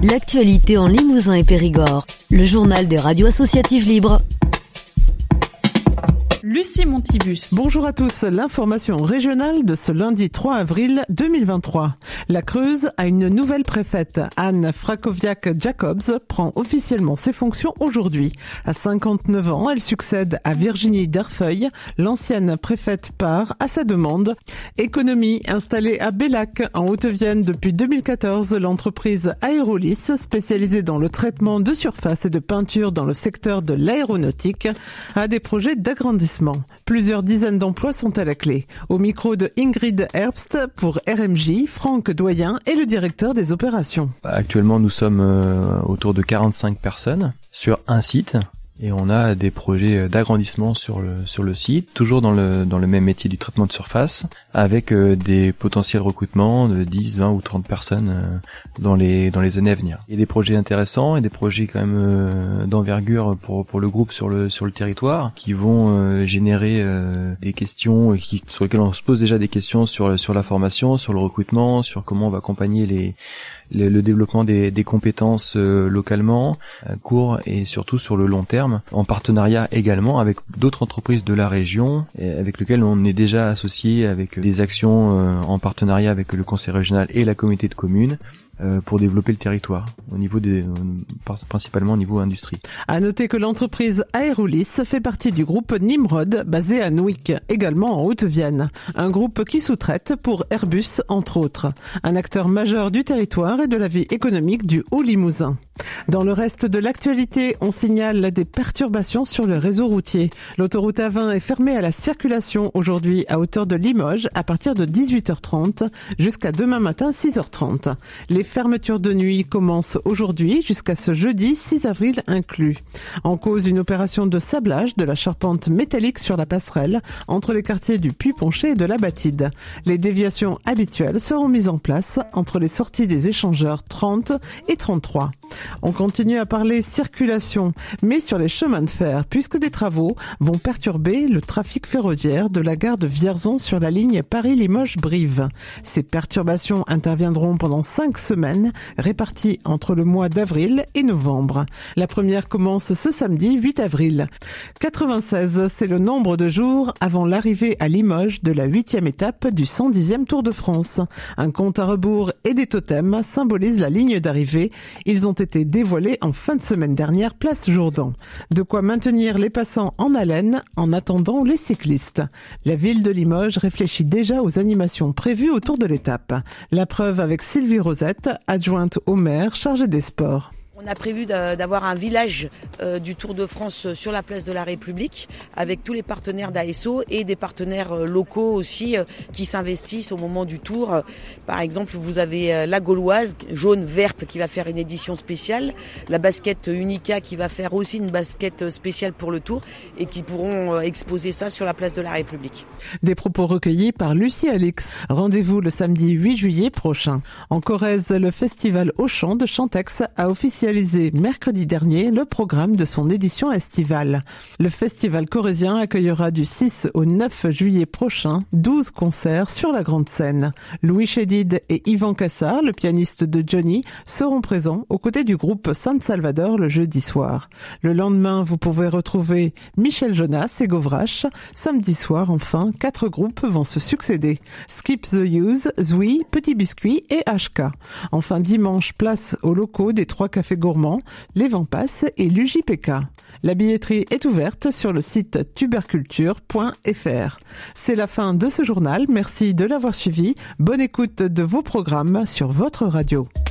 L'actualité en Limousin et Périgord. Le journal des radios associatives libres. Lucie Montibus. Bonjour à tous, l'information régionale de ce lundi 3 avril 2023. La Creuse a une nouvelle préfète. Anne Frakowiak-Jacobs prend officiellement ses fonctions aujourd'hui. À 59 ans, elle succède à Virginie Derfeuille. L'ancienne préfète part à sa demande. Économie installée à Bellac, en Haute-Vienne depuis 2014. L'entreprise Aerolis, spécialisée dans le traitement de surface et de peinture dans le secteur de l'aéronautique, a des projets d'agrandissement. Plusieurs dizaines d'emplois sont à la clé. Au micro de Ingrid Herbst pour RMJ, Franck Doyen est le directeur des opérations. Actuellement, nous sommes autour de 45 personnes sur un site. Et on a des projets d'agrandissement sur le site, toujours dans le même métier du traitement de surface, avec des potentiels recrutements de 10, 20 ou 30 personnes dans les années à venir. Il y a des projets intéressants et des projets quand même d'envergure pour le groupe sur le territoire, qui vont générer des questions sur lesquelles on se pose déjà des questions sur la formation, sur le recrutement, sur comment on va accompagner le développement des compétences localement, à court et surtout sur le long terme, en partenariat également avec d'autres entreprises de la région, avec lesquelles on est déjà associé avec des actions en partenariat avec le conseil régional et la communauté de communes, pour développer le territoire, principalement au niveau industrie. À noter que l'entreprise Aerolis fait partie du groupe Nimrod, basé à Nouic, également en Haute-Vienne. Un groupe qui sous-traite pour Airbus, entre autres. Un acteur majeur du territoire et de la vie économique du Haut-Limousin. Dans le reste de l'actualité, on signale des perturbations sur le réseau routier. L'autoroute A20 est fermée à la circulation aujourd'hui à hauteur de Limoges à partir de 18h30 jusqu'à demain matin 6h30. Les fermetures de nuit commencent aujourd'hui jusqu'à ce jeudi 6 avril inclus. En cause, une opération de sablage de la charpente métallique sur la passerelle entre les quartiers du Puy-Poncher et de la Batide. Les déviations habituelles seront mises en place entre les sorties des échangeurs 30 et 33. On continue à parler circulation, mais sur les chemins de fer, puisque des travaux vont perturber le trafic ferroviaire de la gare de Vierzon sur la ligne Paris-Limoges-Brive. Ces perturbations interviendront pendant 5 semaines, réparties entre le mois d'avril et novembre. La première commence ce samedi 8 avril. 96, c'est le nombre de jours avant l'arrivée à Limoges de la 8e étape du 110e Tour de France. Un compte à rebours et des totems symbolisent la ligne d'arrivée. Ils ont été dévoilés en fin de semaine dernière, place Jourdan. De quoi maintenir les passants en haleine en attendant les cyclistes. La ville de Limoges réfléchit déjà aux animations prévues autour de l'étape. La preuve avec Sylvie Rosette, adjointe au maire chargée des sports. On a prévu d'avoir un village du Tour de France sur la place de la République avec tous les partenaires d'ASO et des partenaires locaux aussi qui s'investissent au moment du Tour. Par exemple, vous avez la Gauloise, jaune-verte, qui va faire une édition spéciale, la basket Unica qui va faire aussi une basket spéciale pour le Tour et qui pourront exposer ça sur la place de la République. Des propos recueillis par Lucie Alix. Rendez-vous le samedi 8 juillet prochain. En Corrèze, le festival Auchan de Chantex a officialisé mercredi dernier le programme de son édition estivale. Le festival corrézien accueillera du 6 au 9 juillet prochain 12 concerts sur la grande scène. Louis Chédid et Yvan Cassard, le pianiste de Johnny, seront présents aux côtés du groupe San Salvador le jeudi soir. Le lendemain, vous pouvez retrouver Michel Jonas et Govrache. Samedi soir, enfin, 4 groupes vont se succéder. Skip the Use, Zoui, Petit Biscuit et HK. Enfin, dimanche, place aux locaux des 3 cafés gourmands, les Vents Passent et l'UJPK. La billetterie est ouverte sur le site tuberculture.fr. C'est la fin de ce journal. Merci de l'avoir suivi. Bonne écoute de vos programmes sur votre radio.